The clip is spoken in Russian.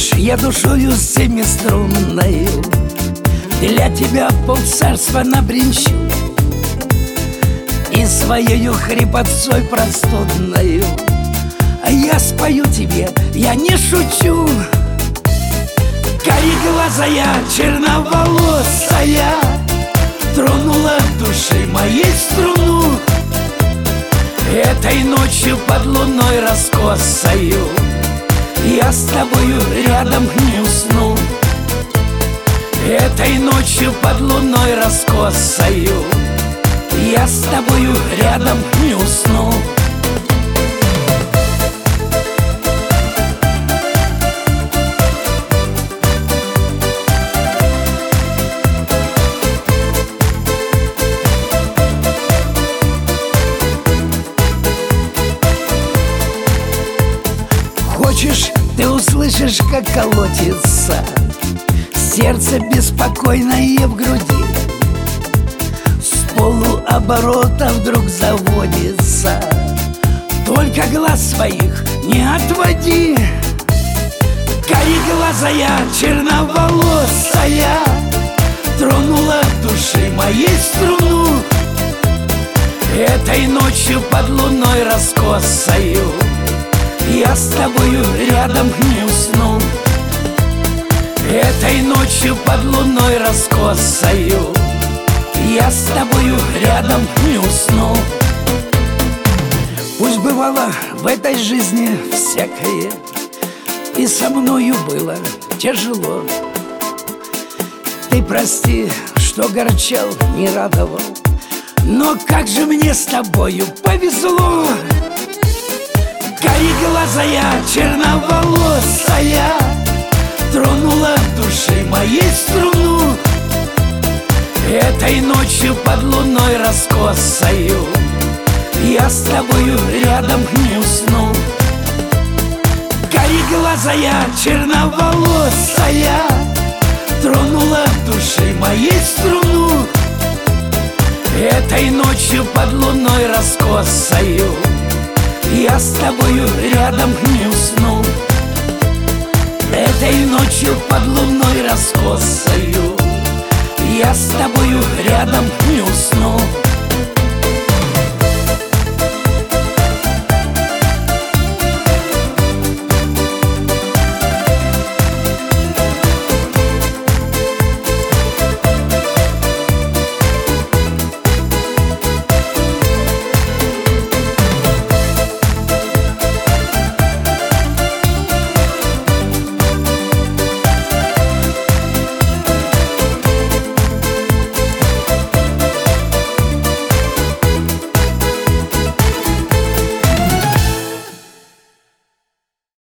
Хочешь, я душою семиструнною для тебя полцарства набринчу и своею хрипотцой простудною я спою тебе, я не шучу. Кареглазая, черноволосая тронула души моей струну. Этой ночью под луной раскосою я с тобою рядом не усну. Этой ночью под луной раскосою я с тобою рядом не усну. Хочешь, ты услышишь, как колотится сердце беспокойное в груди, с полуоборота вдруг заводится. Только глаз своих не отводи. Кареглазая, черноволосая тронула души моей струну. Этой ночью под луной раскосою я с тобою рядом не усну. Этой ночью под луной раскосою я с тобою рядом не усну. Пусть бывало в этой жизни всякое, и со мною было тяжело. Ты прости, что горчал, не радовал, но как же мне с тобою повезло. Кареглазая, черноволосая тронула души моей струну. Этой ночью под луной раскосою я с тобою рядом не усну. Кареглазая, черноволосая тронула души моей струну. Этой ночью под луной раскосою я с тобою рядом не усну. Этой ночью под луной раскосою я с тобою рядом не усну.